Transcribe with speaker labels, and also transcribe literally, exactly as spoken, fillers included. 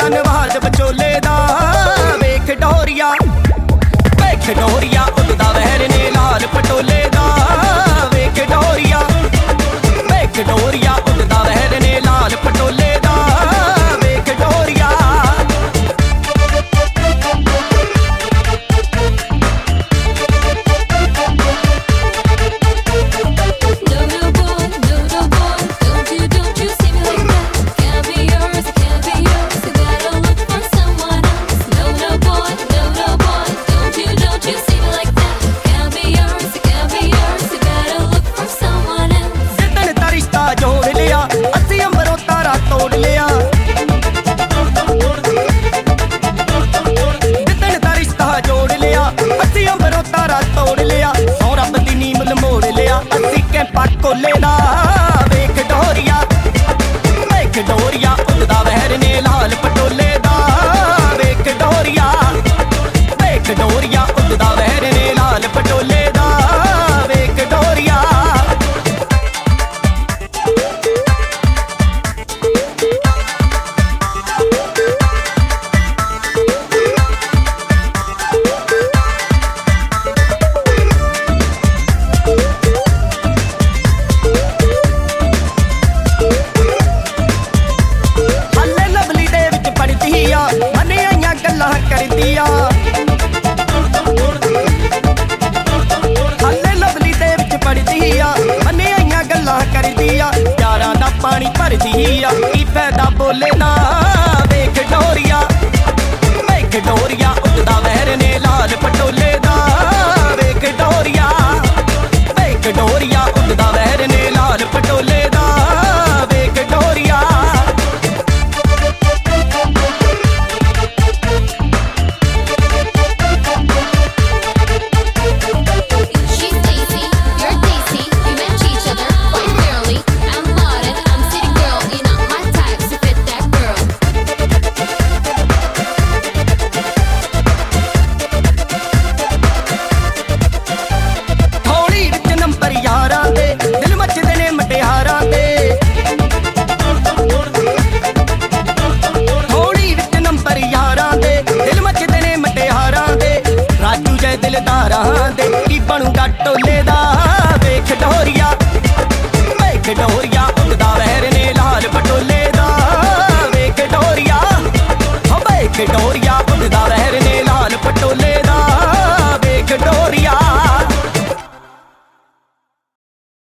Speaker 1: नवाज बचोले दा वेख डोरिया वेख डोरिया उड़दा वहर ने लाल पटोले दा वेख डोरिया वेख डोरिया उड़दा वहर ने लाल पटोले दा वेख डोरिया। कोले दा वेख डोरिया वेख डोरिया उड़दा वहर ने लाल पटोले दा वेख डोरिया वेख डोरिया उड़दा वहर ने लाल पटोले दा वेख डोरिया। पानी भरदी आ की फायदा बोले ना वेख डोरिया वेख डोरिया उड़दा वहर ने लाल पटोले दा वेख डोरिया वेख डोरिया उड़दा वहर ने लाल पटोले दा वेख डोरिया। दिलदारां दे की बनूगा टोले दा वेख डोरिया वेख डोरिया उड़दा वहर ने लाल पटोले दा वेख डोरिया वेख डोरिया उड़दा वहर